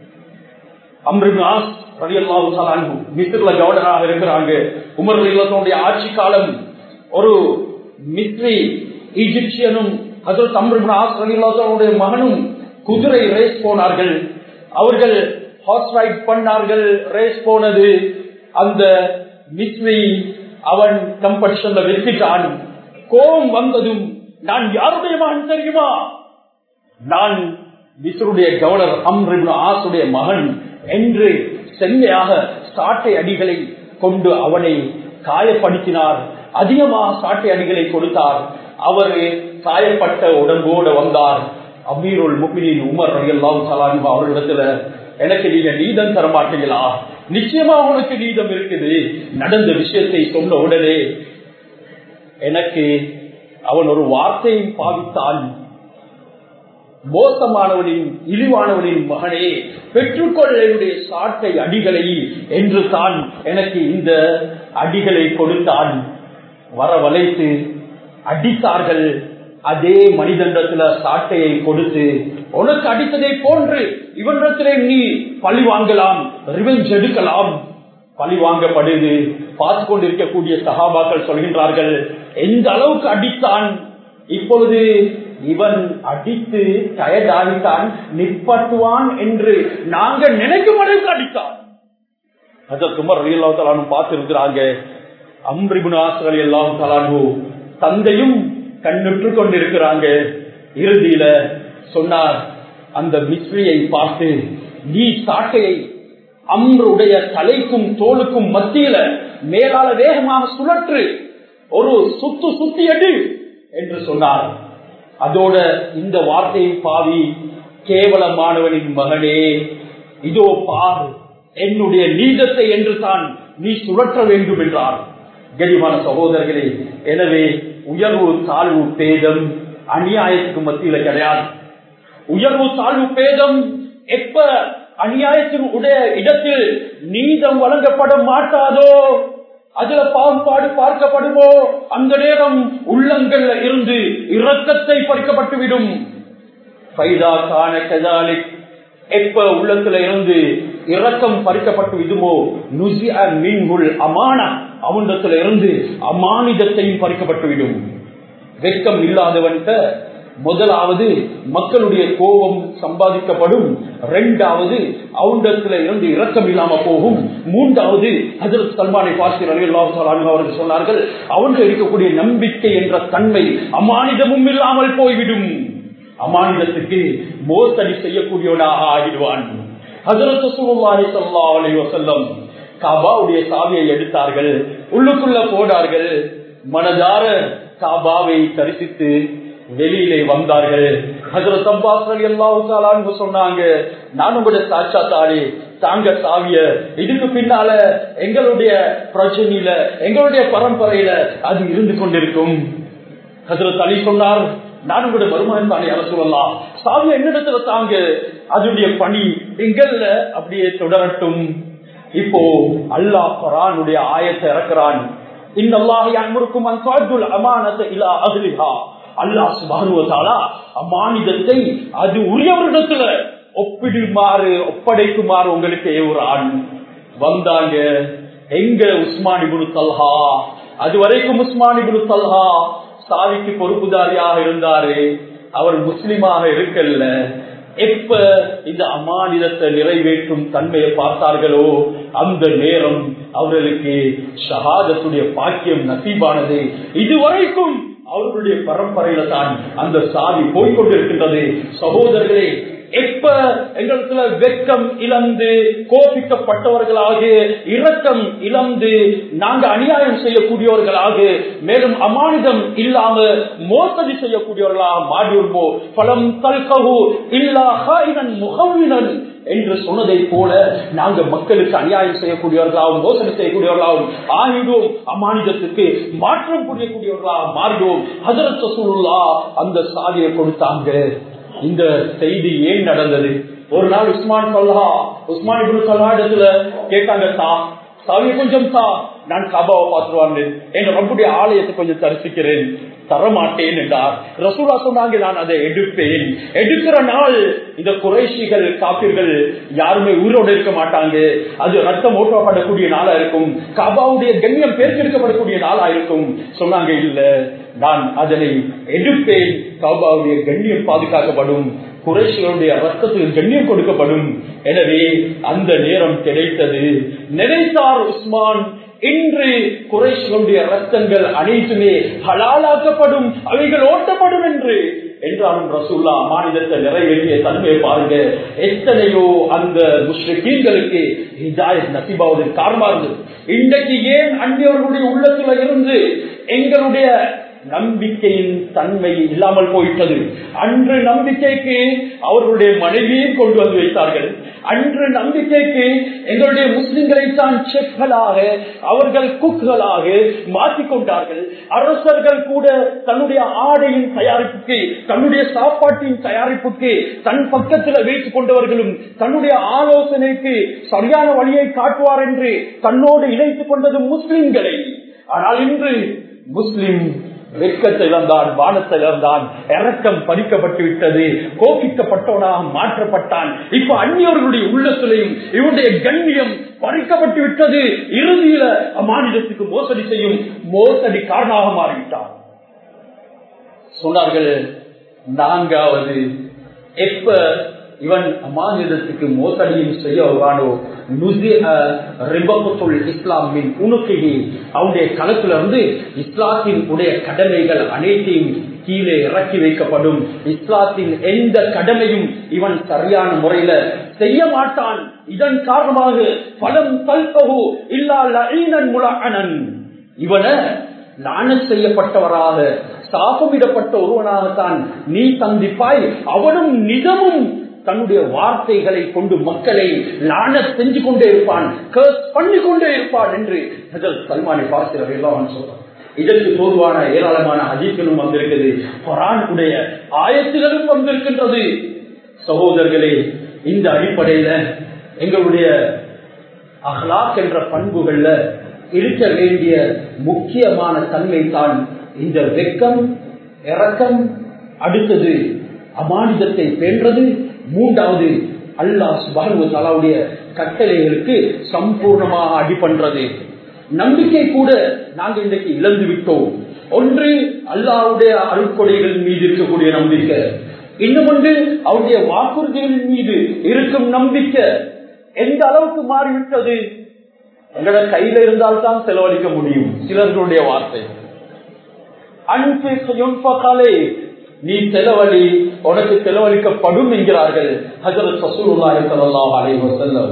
அம்ர் இப்னு ஆஸ் ரலியல்லாஹு தஆலா அன்ஹு மிஸ்ர்ல கவர்னராக இருக்கிறாங்க. உமர் ரலியல்லாஹு ஆட்சி காலம். ஒரு மிஸ்ரி ஈஜிப்சியனும் ஹஜ்ரத் அம்ர் இப்னு ஆஸ் ரலியல்லாஹு மகனும் குதிரை ரேஸ் போனார்கள். அவர்கள் ஹார்ஸ் ரைட் பண்ணார்கள். ரேஸ் போனது அந்த மிஸ்ரி அவன் கம்படிஷன்ல வெற்றிட்டான். கோபம் வந்ததும் நான் யாருடைய மகன் தெரியுமா? நான் மிஸ்ருடைய கவர்னர் அம்ர் இப்னு ஆஸுடைய மகன் என்று செம்மையாக சாட்டை அடிகளை கொண்டு அவனை காயப்படுத்தினார். அதிகமாக சாட்டை அடிகளை கொடுத்தார். அவர் காயப்பட்ட உடம்போடு வந்தார். அமீருல் முஃமினீன் உமர் ரலியல்லாஹு தஆலா அன்ஹு அவர்களிடத்துல, எனக்கு நீங்க நீதம் தர மாட்டீங்களா? நிச்சயமா உனக்கு நீதம் இருக்குது. நடந்த விஷயத்தை சொன்ன உடனே எனக்கு அவன் ஒரு வார்த்தையை பாவித்தான். மோசமானவனின் இழிவானவனின் மகனே, பெற்றுக்கொள்ள என்னுடைய சாட்டை அடிகளை என்று தான் எனக்கு இந்த அடிகளை கொடுத்தான். வரவழைத்து அடித்தார்கள். அதே மனிதனிடத்துல சாட்டையை கொடுத்து, உனக்கு அடித்ததை போன்று இவனிடத்திலே நீ பழி வாங்கலாம், ரிவெஞ்ச் எடுக்கலாம். பழி வாங்கப்படுது. பார்த்து கொண்டிருக்கக்கூடிய சஹாபாக்கள் சொல்கின்றார்கள், எந்த அளவுக்கு அடித்தான், இப்பொழுது இவன் அடித்து டயர்ட் ஆகித்தான், நிப்பாட்டுவான் என்று நாங்கள் நினைக்கும் அளவுக்கு அடித்தான். ஹஜ்ரத் உமர் ரலியல்லாஹு தஆலா அன்ஹு பார்த்து இருக்கிறாங்க. அம்ர் இப்னு ஆஸ் ரலியல்லாஹு தஆலா அன்ஹு தந்தையும் கண்ணுற்று கொண்டிருக்கிறாங்க. இறுதியில சொன்னார், அந்த மிஸ்ரியை பார்த்து, நீ சாட்டையை அம்ருடைய தலைக்கும் தோலுக்கும் மத்தியில மேலால வேகமாக சுழற்று, ஒரு சுத்தி அடி என்று சொன்னார். அதோட இந்த வார்த்தையை பாவி, கேவலமானவனின் மகனே, இதோ பார் என்னுடைய நீதத்தை என்று தான் நீ சுழற்ற வேண்டும் என்றார். கனிமான சகோதரர்களே, எனவே உயர்வு தாழ்வு பேதம் அநியாயத்துக்கு மத்தியில கிடையாது. உயர்வு தாழ்வு பேதம் எப்ப அநியாயத்தின் உடைய இடத்தில் நீதம் வழங்கப்பட மாட்டாதோ, அதுல பாகுபாடு பார்க்கப்படுமோ, அந்த நேரம் உள்ளங்கள்ல இருந்து இரக்கத்தை பறிக்கப்பட்டுவிடும். எப்ப உள்ளத்துல இருந்து இரக்கம் பறிக்கப்பட்டு விடுமோ, அவனிடத்துல இருந்து அமானிதத்தையும் பறிக்கப்பட்டுவிடும். வெட்கம் இல்லாதவன்கிட்ட முதலாவது மக்களுடைய கோபம் சம்பாதிக்கப்படும், இரண்டாவது அவனிடத்துல இருந்து இரக்கம் இல்லாம போகும், மூன்றாவது ஹஜ்ரத் சல்மானை பார்சி ரலியல்லாஹு தஆலா அன்ஹு அவர்கள் சொன்னார்கள், அவனுக்கு இருக்கக்கூடிய நம்பிக்கை என்ற தன்மை அமானிதமும் இல்லாமல் போய்விடும். அமானிதத்துக்கு மோசடி செய்யக்கூடியவனாக ஆகிடுவான். ஹஜ்ரத் ரசூலுல்லாஹி ஸல்லல்லாஹு அலைஹி வஸல்லம் காபாவுடைய சாவியை எடுத்தார்கள், உள்ளுக்குள்ள போனார்கள், மனதார காபாவை தரிசித்து வெளியிலே வந்தார்கள். ஹஜ்ரத் அப்பாஸ் ரலியல்லாஹு தஆலா அன்ஹு சொன்னாங்க, நான் உங்களுடைய சாட்சா தாடி தாங்க சாவிய, இதுக்கு பின்னால எங்களுடைய பிரச்சனையில எங்களுடைய பரம்பரையில அது இருந்து கொண்டிருக்கும். ஹஜ்ரத் அலி சொன்னார், நான் உங்களுடைய மருமகன் தானே யார சொல்லலாம், சாவிய என்னிடத்துல தாங்க, அதனுடைய பணி எங்கள்ல அப்படியே தொடரட்டும். இப்போ அல்லாஹ் குர்ஆனுடைய ஆயத்தை இறக்குறான், இன்னல்லாஹ யஅமுருக்கும் அன் துஅத்துல் அமானத இலா அஹ்லிஹா. அல்லாஹ் சுப்ஹானஹு வ தஆலா அமானிதத்தை அது உரியவரிடத்துல ஒப்படைக்குமாறு உங்களுக்கு ஏவுறான். வந்தாங்க எங்க உஸ்மான் இப்னு தல்ஹா, அது வரைக்கும் உஸ்மான் இப்னு தல்ஹா சாவிக்கு பொறுப்புதாரியாக இருந்தாரு, அவர் முஸ்லிமாக இருக்கல்ல. எப்ப இந்த அமானிதத்தை நிறைவேற்றும் தன்மையை பார்த்தார்களோ அந்த நேரம் அவர்களுக்கு ஷஹாதத்துடைய பாக்கியம் நசீபானது. இதுவரைக்கும் அவர்களுடைய பரம்பரையில தான் அந்த சாவி போய்கொண்டிருக்கின்றது. சகோதரர்களே, எப்ப எங்களுக்கு வெட்கம் இழந்து கோபிக்கப்பட்டவர்களாக, இரக்கம் இழந்து நாங்க அநியாயம் செய்யக்கூடியவர்களாக, மேலும் அமானிதம் இல்லாம மோசடி செய்யக்கூடியவர்களாக மாறியுள்ளோ, பலம் தல்கஹு இல்லா ஹாயினன் முஹவ்வினன் என்று சொன்னதை போல நாங்க மக்களுக்கு அநியாயம் செய்யக்கூடியவர்களாகவும் மோசடி செய்யக்கூடியவர்களாகவும் ஆகிடுவோம், அமானிதத்துக்கு மாற்றம் புரியக்கூடியவர்களாக மாறிடுவோம். ஹஜ்ரத் ரசூலுல்லாஹ் அந்த சாவியை கொடுத்தாங்க. இந்த செய்தி ஏன் நடந்தது? ஒரு நாள் உஸ்மான் இப்னு தல்ஹா இடத்துல கேட்டாங்க, சாவியை கொஞ்சம் நான் காபாவை பார்த்துருவாங்க, எங்க ரப்புடைய ஆலயத்தை கொஞ்சம் தரிசிக்கிறேன், தரமாட்டேன் என்றார். ரசூலா சொன்னாங்க, நான் அதை எடுப்பேன். எடுக்கிற நாள் இந்த குறைஷிகள் காபிர்கள் யாருமே உயிரோடு இருக்க மாட்டாங்க, அது ரத்தம் ஓட்டப்படக்கூடிய நாளா இருக்கும், காபாவுடைய கண்ணியம் பேர்க்கெடுக்கப்படக்கூடிய நாளா இருக்கும். சொன்னாங்க, இல்ல நான் அதனை எடுப்பேன், காபாவுடைய கண்ணியம் பாதுகாக்கப்படும், குறைஷிகளுடைய ரத்தத்துக்கு கண்ணியம் கொடுக்கப்படும். எனவே அந்த நேரம் கிடைத்தது. நினைத்தார் உஸ்மான், இன்று குறைஷிகளுடைய ரத்தங்கள் அனைத்துமே ஹலாலாக்கப்படும், அவைகள் ஓட்டப்படும் என்றாலும் ரசூலுல்லாஹ் அமானிதத்தை நிறைவேற்றிய தன்மையை பாருங்க. எத்தனையோ அந்த முஸ்லிம்களுக்கு ஹிதாயத் நசீபாவதற்கு காரணமா இருந்தது. இன்றைக்கு ஏன் அந்நியவர்களுடைய உள்ளத்துல இருந்து எங்களுடைய நம்பிக்கையின் தன்மை இல்லாமல் போயிட்டது? அன்று நம்பிக்கைக்கு அவர்களுடைய மனைவியை கொண்டு வந்து வைத்தார்கள். அன்று நம்பிக்கைக்கு எங்களுடைய முஸ்லிம்களை தான் செஃப்களாக, அவர்கள் குக்குகளாக மாற்றிக்கொண்டார்கள். அரசர்கள் கூட தன்னுடைய ஆடையின் தயாரிப்புக்கு, தன்னுடைய சாப்பாட்டின் தயாரிப்புக்கு தன் பக்கத்தில் வைத்துக் கொண்டவர்களும் தன்னுடைய ஆலோசனைக்கு சரியான வழியை காட்டுவார் என்று தன்னோடு இணைத்துக் கொண்டது முஸ்லிம்களை. ஆனால் இன்று முஸ்லிம் வெட்கத்தை இழந்தான், வானத்தை இழந்தான், இரக்கம் பறிக்கப்பட்டு விட்டது, கோபிக்கப்பட்டவனாக மாற்றப்பட்டான். இப்ப அந்நியவர்களுடைய உள்ளத்திலையும் இவருடைய கண்ணியம் பறிக்கப்பட்டு விட்டது. இறுதியில அமானிதத்துக்கு மோசடி செய்யும் மோசடி காரணமாக மாறிவிட்டான். சொன்னார்கள், நான்காவது, எப்ப இவன் அமானிதத்துக்கு மோசடியும் செய்ய வருவானோ, அவனுடைய களத்துல இருந்து இஸ்லாத்தின் உடைய கடமைகள் அனைத்தையும் கீழே இறக்கி வைக்கப்படும். இஸ்லாத்தின் எந்த கடமையும் இவன் சரியான முறையில செய்ய மாட்டான். இதன் காரணமாக பலம் கல்பகு இல்லா லஈனன் முலஅனன், இவனை லானத் செய்யப்பட்டவராக சாபமிடப்பட்ட ஒருவனாகத்தான் நீ சந்திப்பாய். அவனும் நிஜமும் தன்னுடைய வார்த்தைகளை கொண்டு மக்களை லானத் செஞ்சு கொண்டே இருப்பான், கர்ஸ் பண்ணி கொண்டே இருப்பான் என்று ஹஜ்ரத் சல்மான் ஃபாரிஸி ரலியல்லாஹு அன்ஹு சொல்றார். இதற்கு தோதுவான ஏராளமான ஹதீஸ்களும் வந்திருக்கிறது, குர்ஆனுடைய ஆயத்துகளும் வந்திருக்கின்றது. சகோதரர்களே, இந்த அடிப்படையில எங்களுடைய அஹ்லாக் என்ற பண்புகள்ல இருக்க வேண்டிய முக்கியமான தன்மை தான் இந்த வெட்கம், இரக்கம், அடுத்தது அமானிதத்தை பேணுறது, மூன்றாவது அல்லாஹ் சுப்ஹானஹு வ தஆலாவுடைய கட்டளைகளுக்கு சம்பூர்ணமாக அடிபண்றது. நம்பிக்கை கூட நாங்கள் இன்றைக்கு இழந்து விட்டோம். ஒன்று அல்லாஹ்வுடைய அருட்கொடைகள் மீது இருக்கக்கூடிய நம்பிக்கை, இன்னும் ஒன்று அவருடைய வாக்குறுதிகளின் மீது இருக்கும் நம்பிக்கை. எந்த அளவுக்கு மாறிவிட்டது? எங்களோட கையில இருந்தால்தான் செலவழிக்க முடியும். சிலர்களுடைய வார்த்தை, நீ செலவழி, உனக்கு செலவழிக்கப்படும் என்கிறார்கள் ஹஜ்ரத் ரசூலுல்லாஹி ஸல்லல்லாஹு அலைஹி வஸல்லம்.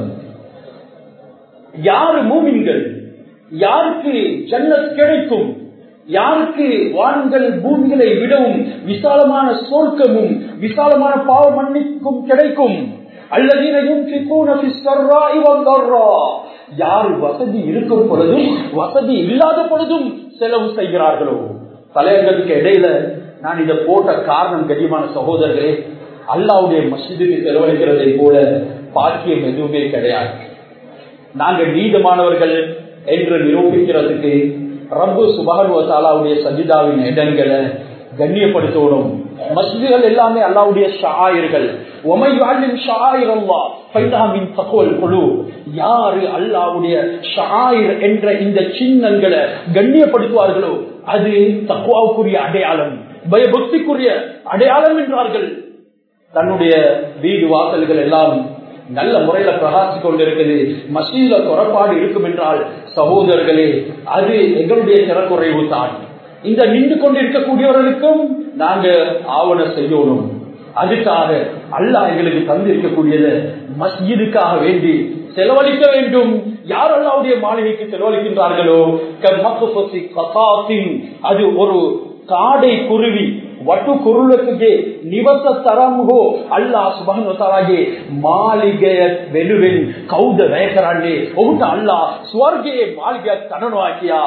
யாரு மூமின்கள், யாருக்கு ஜன்னத் கிடைக்கும், யாருக்கு வான்கள் பூமிகளை விடவும் விசாலமான சொர்க்கமும் விசாலமான பாவ மன்னிப்பும் கிடைக்கும்? அல்லதீன யுன்ஃபிகூன ஃபிஸ் ஸர்ராஇ வல் தர்ரா, யார் வசதி இருக்கும் பொழுதும் வசதி இல்லாத பொழுதும் செலவு செய்கிறார்களோ. தலையங்கத்துக்கு இடையில நான் இதை போட்ட காரணம் கண்ணியமான சகோதரர்களே, அல்லாஹ்வுடைய மஸ்ஜிதுக்கு செலவழிக்கிறதை போல பாக்கியம் எதுவுமே கிடையாது. நாங்கள் நீதமானவர்கள் என்று நிரூபிக்கிறதுக்கு ரப்பு சுப்ஹானஹு வ தஆலாவுடைய சஜிதாவின் இடங்களை கண்ணியப்படுத்தணும். மஸ்ஜிதுகள் எல்லாமே அல்லாஹ்வுடைய ஷஆயிர்கள். வமை யுஅல்லிம் ஷஆயிரல்லாஹ் ஃபைதஹா மின் தக்வல் குலூப், யாரு அல்லாஹ்வுடைய ஷஆயிர் என்ற இந்த சின்னங்களை கண்ணியப்படுத்துவார்களோ அது தக்வாவுக்குரிய அடையாளம், பயபக்திக்குரிய அடையாளம் என்றார்கள். தன்னுடைய வீடு வாசல்கள் எல்லாம் நல்ல முறையில பிரகாசிக் கொண்டிருக்கிறது, மஸ்ஜிதுல குறைபாடு இருக்கும் என்றால் சகோதரர்களே, அது எங்களுடைய சிறக்குறைவு தான். இந்த நின்று கொண்டிருக்கக்கூடியவர்களுக்கும் நாங்க ஆவண செய்யணும். அதுக்காக அல்லாஹ் எங்களுக்கு தந்திருக்கக்கூடியது மஸ்ஜிதுக்காக வேண்டி செலவழிக்க வேண்டும். யார் அல்லாஹ்வுடைய மாளிகைக்கு செலவழிக்கின்றார்களோ, அது ஒரு காடை குருவி வட்டு குருளுக்கு நிவச தரமுகோ அல்லாஹ் சுப்ஹானஹு வ தஆலாගේ මාලිගය වෙනුවෙන් කවුද වැය කරන්නේ? ඔහුට අල්ලාහ් ස්වර්ගයේ මාලිගයක් තනනවා කියා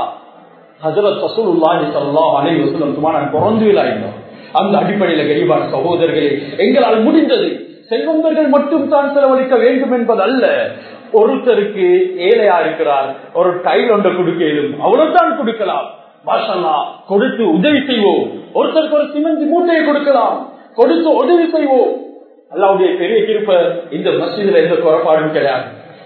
ஹஜ்ரத் ரசூலுல்லாஹி ஸல்லல்லாஹு அலைஹி வஸல்லம் துமான் பொறந்து விளையாடினார். அந்த அடிப்படையில் கரிபான சகோதரர்களே, எங்களால் முடிந்தது செல்வந்தர்கள் மட்டும் தான் செலவழிக்க வேண்டும் என்பது அல்ல. ஒருத்தருக்கு ஏழையா இருக்கிறார், ஒரு டைல் ஒன்றை கொடுக்கலும், அவ்வளவுதான் கொடுக்கலாம். மாஷாஅல்லாஹ் கொடுத்து உதவி செய்வோம். ஒருத்தருக்கு ஒரு சிமெண்ட் மூட்டையை கொடுக்கலாம், கொடுத்து உதவி செய்வோம். அல்லாஹ்வுடைய பெரிய கிருபை, இந்த மஸ்ஜிதுல எந்த குறைபாடும் கிடையாது.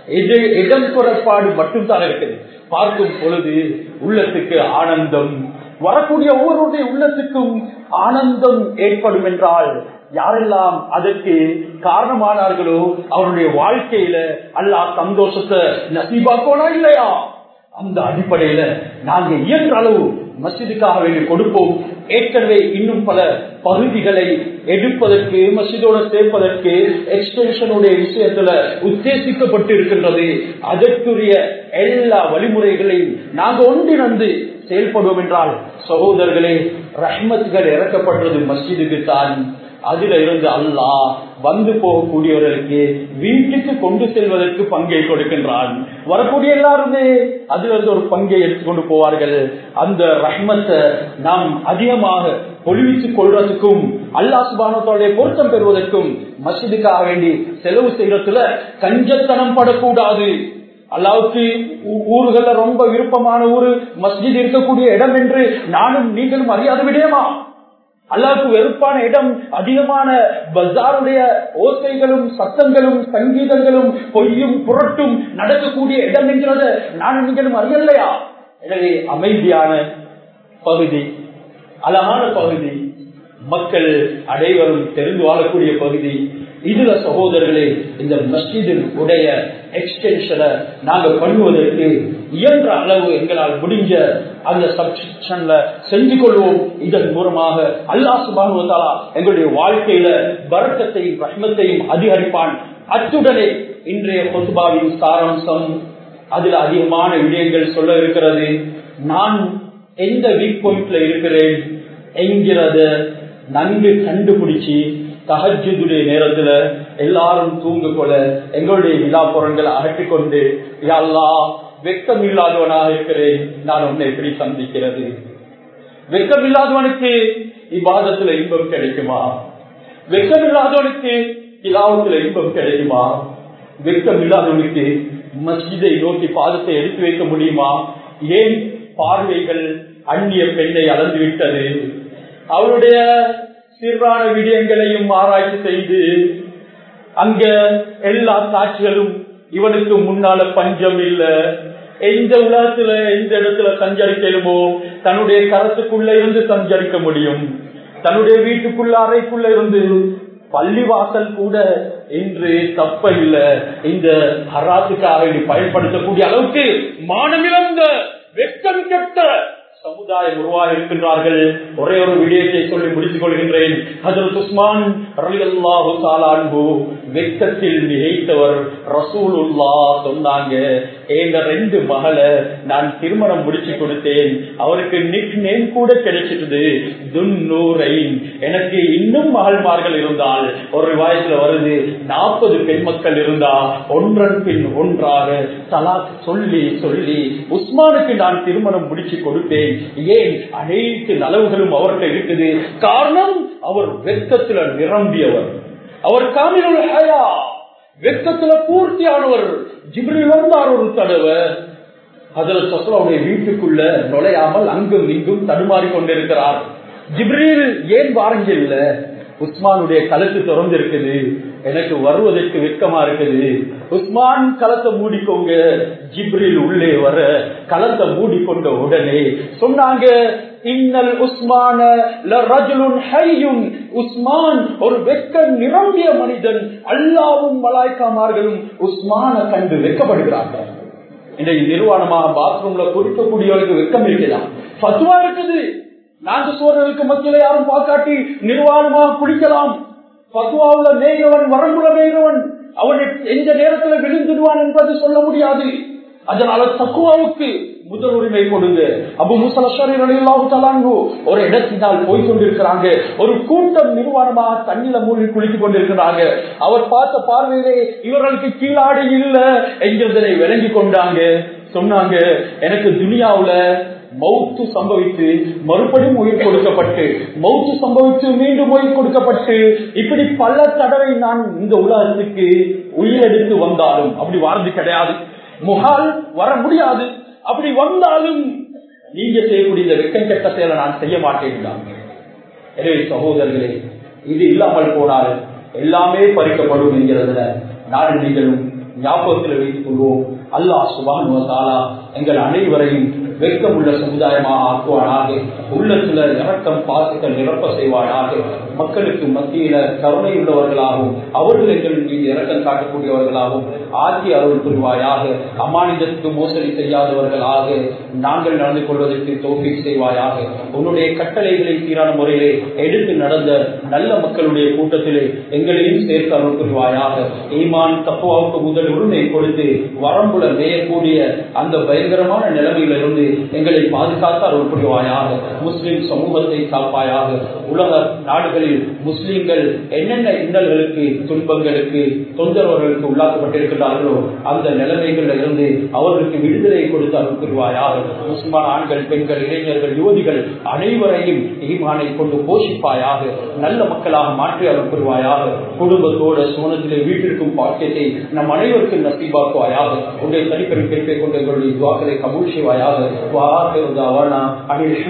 இடம் குறைபாடு மட்டும் தான் இருக்குது. பார்க்கும் பொழுது உள்ளத்துக்கு ஆனந்தம், வரக்கூடிய ஒவ்வொருடைய உள்ளத்துக்கும் ஆனந்தம் ஏற்படும் என்றால் யாரெல்லாம் அதற்கு காரணமானார்களோ அவருடைய வாழ்க்கையில அல்லாஹ் சந்தோஷத்தை நசீபாக்கோனா இல்லையா? அந்த அடிப்படையில நாங்க இயன்ற அளவு மஸ்ஜிதுக்காக வேண்டி கொடுப்போம். ஏற்கனவே இன்னும் பல பகுதிகளை எடுப்பதற்கு, மஸ்ஜிதோட சேர்ப்பதற்கு எக்ஸ்டென்ஷனுடைய விஷயத்துல உத்தேசிக்கப்பட்டு இருக்கின்றது. அதற்குரிய எல்லா வழிமுறைகளையும் நாங்க ஒன்றிணைந்து செயல்படுவோம் என்றால் சகோதரர்களே, ரஹ்மத்துகள் இறக்கப்பட்டது மஸ்ஜிதுக்கு தான். அதுல இருந்து அல்லாஹ் வந்து போகக்கூடியவர்களுக்கு வீட்டுக்கு கொண்டு செல்வதற்கு பங்கை கொடுக்கின்றான். வரக்கூடிய எல்லாருமே அதுல இருந்து ஒரு பங்கை எடுத்துக்கொண்டு போவார்கள். அந்த ரஹ்மத்தை நாம் அதிகமாக பொழிவித்துக் கொள்றதுக்கும் அல்லாஹ் சுப்ஹானஹு வ தஆலாவுடைய பொருத்தம் பெறுவதற்கும் மஸ்ஜிதுக்காக வேண்டி செலவு செய்யறதுல கஞ்சத்தனம் படக்கூடாது. அல்லாஹ்வுக்கு ஊர்கள்ல ரொம்ப விருப்பமான ஊரு மஸ்ஜித் இருக்கக்கூடிய இடம் என்று நானும் நீங்களும் அறியாத விடயமா? அல்லாஹ்வுக்கு வெறுப்பான இடம், அதிகமான பஜாருடைய ஓசைகளும் சத்தங்களும் சங்கீதங்களும் பொய்யும் புரட்டும் நடக்கக்கூடிய இடம் என்கிறத நானும் நீங்களும் அறியலையா? எனவே அமைதியான பகுதி, அழகான பகுதி, மக்கள் அனைவரும் தெரிந்து வாழக்கூடிய பகுதி. இதுல சகோதரர்களே, இந்த மஸ்ஜிதின் உடைய எக்ஸ்டென்ஷனை நாங்க பண்ணுவதற்கு இயன்ற அளவு எங்களால் முடிஞ்ச அந்த சப்ஸ்கிரிப்ஷன்ல செஞ்சு கொள்வோம். இதன் மூலமாக அல்லாஹ் சுப்ஹானஹு வ தஆலா எங்களுடைய வாழ்க்கையில பரக்கத்தையும் ரஹ்மத்தையும் அதிகரிப்பான். அத்துடனே இன்றைய குத்பாவின் சாராம்சம், அதுல அதிகமான விடயங்கள் சொல்ல இருக்கிறது. நான் எந்த வீக் பாயிண்ட்ல இருக்கிறேன் என்கிறத நன்கு கண்டுபிடிச்சு தஹஜ்ஜுடைய நேரத்துல எல்லாரும் தூங்க கொள்ள எங்களுடைய விழாப்புறங்களை அகற்றிக்கொண்டு, யா அல்லாஹ் வெட்கம் இல்லாதவனாக இருக்கிறேன், நான் உன்னை எப்படி சந்திக்கிறது? வெட்கம் இல்லாதவனுக்கு இபாதத்துல இன்பம் கிடைக்குமா? வெட்கம் இல்லாதவனுக்கு திலாவத்துல இன்பம் கிடைக்குமா? வெட்கம் இல்லாதவனுக்கு மஸ்ஜிதை நோக்கி பாதத்தை எடுத்து வைக்க முடியுமா? ஏன் பார்வைகள் அந்நிய பெண்ணை அளந்து விட்டது? அவருடைய சிறான விடயங்களையும் ஆராய்ச்சி செய்து அங்க எல்லா காட்சிகளும் இவனுக்கு முன்னால பஞ்சம் இல்ல. எந்த உலகத்துல எந்த இடத்துல சஞ்சரிக்கலுமோ தன்னுடைய கரத்துக்குள்ள இருந்து சஞ்சரிக்க முடியும். தன்னுடைய வீட்டுக்குள்ள அறைக்குள்ள இருந்து பள்ளிவாசல் கூட இன்று தப்ப இல்ல. இந்த ஹராத்துக்காக பயன்படுத்தக்கூடிய அளவுக்கு மானமிழந்த வெட்கம் கெட்ட சமுதாயம் உருவாக இருக்கின்றார்கள். ஒரே ஒரு விடயத்தை சொல்லி முடித்துக் கொள்கின்றேன். ஹஜ்ரத் உஸ்மான் ரலியல்லாஹு தஆலா அன்ஹு வெட்கத்தில் மிகைத்தவர். ரசூலுல்லாஹ் சொன்னாங்க, எங்க 2 மகளை நான் திருமணம் முடிச்சு கொடுத்தேன், அவருக்கு நிக் நேம் கூட கிடைச்சிட்டது, துன்னூரைன். எனக்கு இன்னும் மகள்மார்கள் இருந்தால், ஒரு ரிவாயத்துல வருது 40 பெண் மக்கள் இருந்தா ஒன்றன் பின் ஒன்றாக தலாக் சொல்லி சொல்லி உஸ்மானுக்கு நான் திருமணம் முடிச்சு கொடுத்தேன். ஏன்? அனைத்து நலவுகளும் அவர்கிட்ட இருக்குது. காரணம், அவர் வெட்கத்துல நிரம்பியவர். அவர் காமிலுல் ஹயா, வெட்கத்துல பூர்த்தியானவர். ஜிப்ரீல் வந்தார் ஒரு தடவை, ஹஜ்ரத் ஸல்லல்லாஹு வீட்டுக்குள்ள நுழையாமல் அங்கும் இங்கும் தடுமாறி கொண்டிருக்கிறார். ஜிப்ரீல் ஏன் வாரங்க இல்ல? உஸ்மானுடைய கழுத்து திறந்து இருக்குது, எனக்கு வருவதற்கு வெட்கமா இருக்குது. உஸ்மான் களத்தை மூடிக்கோங்க. ஜிப்ரீல் உள்ளே வர களத்தை மூடிக்கொண்ட உடனே சொன்னாங்க, இன்னல் உஸ்மான லரஜுலுன் ஹய்யுன். உஸ்மான் ஒரு வெட்க நிரம்பிய மனிதன். அல்லாஹ்வும் மலாய்க்காமார்களும் உஸ்மான கண்டு வெட்கப்படுகிறார்கள். இன்றைக்கு நிர்வாணமாக பாத்ரூம்ல குடிக்கக்கூடியவர்களுக்கு வெட்கம் இருக்கலாம், ஃபத்வா இருக்குது. நான்கு சோழர்களுக்கு மத்தியில யாரும் பாக்காட்டி நிர்வாணமாக குடிக்கலாம். பத்வாவுல மேய்கிறவன் வரம்புல மேய்கிறவன், அவன் எந்த நேரத்துல விழுந்துடுவான் என்பது சொல்ல முடியாது. அதனால தக்குவாவுக்கு முதல் உரிமை கொடுங்க. அபு மூஸா அஷ்அரி ரலியல்லாஹு தஆலா அன்ஹு ஒரு இடத்தினால் போய் கொண்டிருக்கிறாங்க. ஒரு கூட்டம் நிர்வாணமாக தண்ணில மூழ்கி குளித்துக் கொண்டிருக்கிறாங்க. அவர் பார்த்த பார்வையிலே இவர்களுக்கு கீழாடி இல்ல என்கிறதை விளங்கி கொண்டாங்க. சொன்னாங்க, எனக்கு துனியாவுல மௌத்து சம்பவித்து மறுபடியும் உயிர் கொடுக்கப்பட்டு, மௌத்து சம்பவித்து மீண்டும் உயிர் கொடுக்கப்பட்டு, இப்படி பல தடவை நான் இந்த உலகத்துக்கு உயிரெடுத்து வந்தாலும், அப்படி வாழ்ந்து கிடையாது, முகால் வர முடியாது. அப்படி வந்தாலும் நீங்க செய்யக்கூடிய இந்த வெட்கம் கெட்ட செயலை நான் செய்ய மாட்டேன். எனவே சகோதரர்களே, இது இல்லாமல் போனால் எல்லாமே பறிக்கப்படும் என்கிறதுல நாடு நீங்களும் ஞாபகத்தில் வைத்துக் கொள்வோம். அல்லாஹ் சுப்ஹானஹு வ தஆலா எங்கள் அனைவரையும் வெட்கம் உள்ள சமுதாயமாக ஆக்குவானாக. உள்ளத்துல இரக்கம் பாசங்கள் நிரப்ப செய்வானாக. மக்களுக்கு மத்தியில கருணை உள்ளவர்களாகவும் அவர்கள் எங்கள் மீது இரக்கம் காட்டக்கூடியவர்களாகவும் ஆட்சி அருள் புரிவாயாக. அமானிதத்துக்கு மோசடி செய்யாதவர்களாக நாங்கள் நடந்து கொள்வதற்கு தௌஃபீக் செய்வாயாக. உன்னுடைய கட்டளைகளை சீரான முறையிலே எடுத்து நடந்த நல்ல மக்களுடைய கூட்டத்திலே எங்களையும் சேர்க்க அருள் புரிவாயாக. ஈமான் தக்வாவுக்கு முதல் உரிமை கொடுத்து வரம்புல மேயக்கூடிய அந்த பயங்கரமான நிலைமையிலிருந்து எங்களை பாதுகாத்து அருள் புரிவாயாக. முஸ்லிம் சமூகத்தை காப்பாயாக. உலக நாடுகளில் முஸ்லிம்கள் என்னென்ன இன்னல்களுக்கு துன்பங்களுக்கு தொந்தரவுகளுக்கு உள்ளாக்கப்பட்டிருக்கிறார்களோ அந்த நிலைமைகளில் இருந்து அவர்களுக்கு விடுதலை கொடுத்து அருள் புரிவாயாக. முஸ்லிமான ஆண்கள், பெண்கள், இளைஞர்கள், யுவதிகள் அனைவரையும் ஈமானை கொண்டு போஷிப்பாயாக. நல்ல மக்களாக மாற்றி அருள் புரிவாயாக. குடும்பத்தோட சோனத்திலே வீட்டிற்கும் பாக்கியத்தை நம் அனைவருக்கும் நசீபாக்குவாயாக. உடைய தனிப்பெரும் கேட்பை கொண்டு எங்களுடைய துவாக்களை கபூல் செய்வாயாக.